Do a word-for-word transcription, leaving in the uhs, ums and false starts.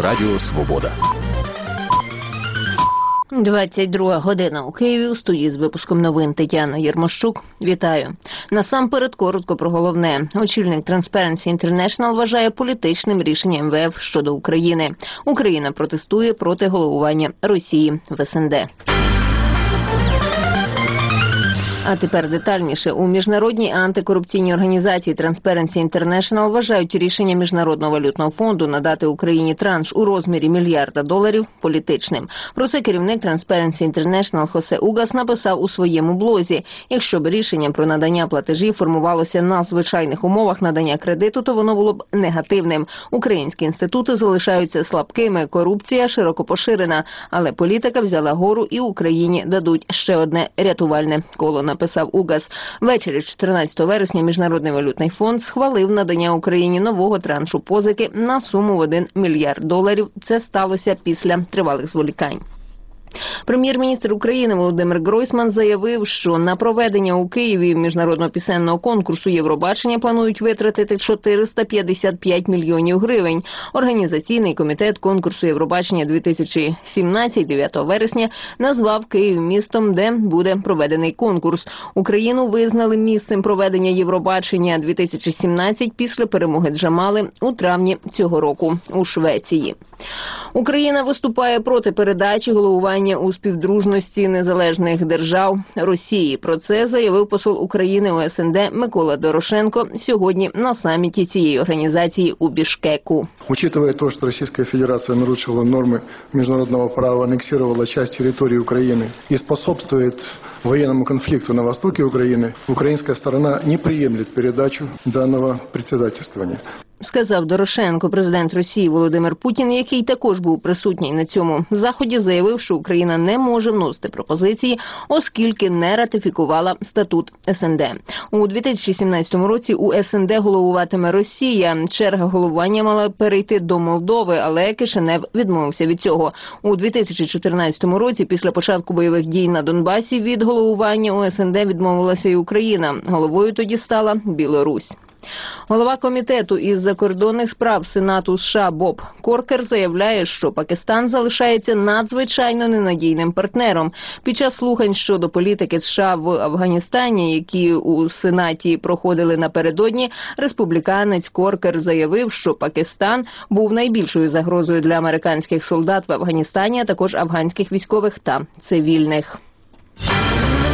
Радіо Свобода. двадцять друга година у Києві. У студії з випуском новин Тетяна Єрмощук. Вітаю. Насамперед коротко про головне. Очільник Transparency International вважає політичним рішення ем ве еф щодо України. Україна протестує проти головування Росії в ес ен де. А тепер детальніше. У Міжнародній антикорупційній організації Transparency International вважають рішення Міжнародного валютного фонду надати Україні транш у розмірі мільярда доларів політичним. Про це керівник Transparency International Хосе Угас написав у своєму блозі. Якщо б рішення про надання платежів формувалося на звичайних умовах надання кредиту, то воно було б негативним. Українські інститути залишаються слабкими, корупція широко поширена, але політика взяла гору і Україні дадуть ще одне рятувальне коло, написав Угас. Ввечері чотирнадцятого вересня Міжнародний валютний фонд схвалив надання Україні нового траншу позики на суму в один мільярд доларів. Це сталося після тривалих зволікань. Прем'єр-міністр України Володимир Гройсман заявив, що на проведення у Києві міжнародного пісенного конкурсу «Євробачення» планують витратити чотириста п'ятдесят п'ять мільйонів гривень. Організаційний комітет конкурсу «Євробачення дві тисячі сімнадцять» дев'ятого вересня назвав Київ містом, де буде проведений конкурс. Україну визнали місцем проведення «Євробачення дві тисячі сімнадцять» після перемоги Джамали у травні цього року у Швеції. Україна виступає проти передачі головування у співдружності незалежних держав Росії. Про це заявив посол України у ес ен де Микола Дорошенко сьогодні на саміті цієї організації у Бішкеку. Учитывая то, что Российская Федерация нарушила нормы международного права, аннексировала часть территории Украины и способствует военному конфликту на востоке Украины, украинская сторона не приемлет передачу данного председательствования. Сказав Дорошенко. Президент Росії Володимир Путін, який також був присутній на цьому заході, заявив, що Україна не може вносити пропозиції, оскільки не ратифікувала статут ес ен де. У дві тисячі сімнадцятому році у ес ен де головуватиме Росія. Черга головування мала перейти до Молдови, але Кишинев відмовився від цього. У дві тисячі чотирнадцятому році, після початку бойових дій на Донбасі, від головування у ес ен де відмовилася і Україна. Головою тоді стала Білорусь. Голова комітету із закордонних справ Сенату США Боб Коркер заявляє, що Пакистан залишається надзвичайно ненадійним партнером. Під час слухань щодо політики США в Афганістані, які у Сенаті проходили напередодні, республіканець Коркер заявив, що Пакистан був найбільшою загрозою для американських солдат в Афганістані, а також афганських військових та цивільних.